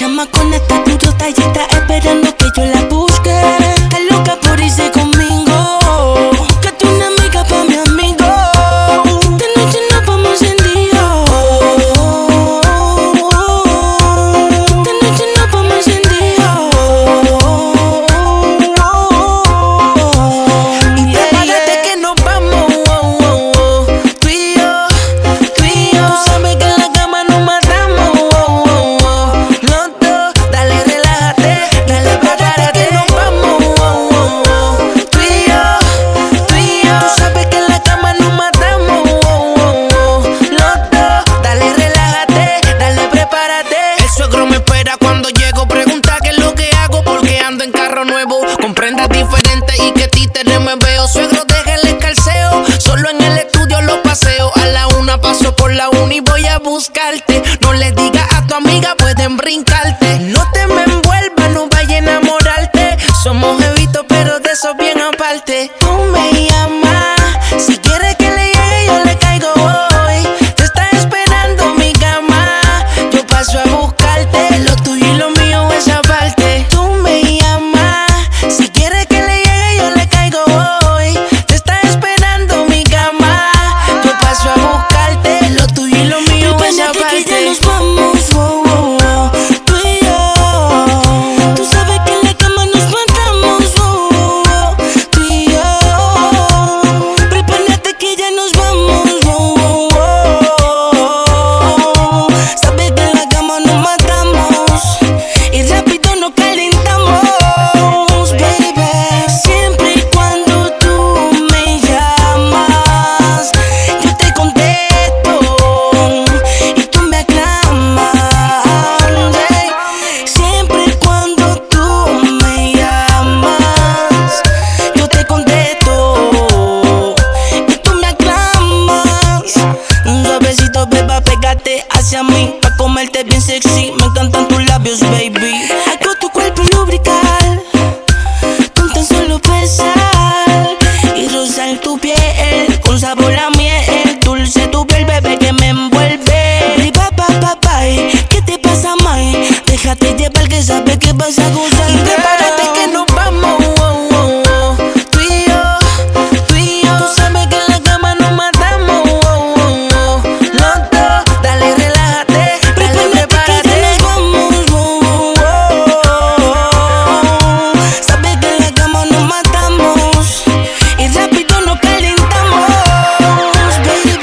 chamacona está durota y está esperando que yo la busque. Está loca por irse conmigo. Búscate una amiga pa' mi amigo. De noche nos vamos encendidos. De noche nos vamos encendidos. Y prepárate que nos vamos. Tú y yo, tú y yo. Tú sabes que en la cama nos matamos. Los dos, dale, relájate, dale, prepárate que nos vamos. Tú y yo, tú y yo. Tú sabes que en la cama nos matamos. Los dos, dale, relájate, dale, prepárate. El suegro me espera cuando llego. Pregunta qué es lo que hago porque ando en carro nuevo. Con prendas diferentes y que títeres me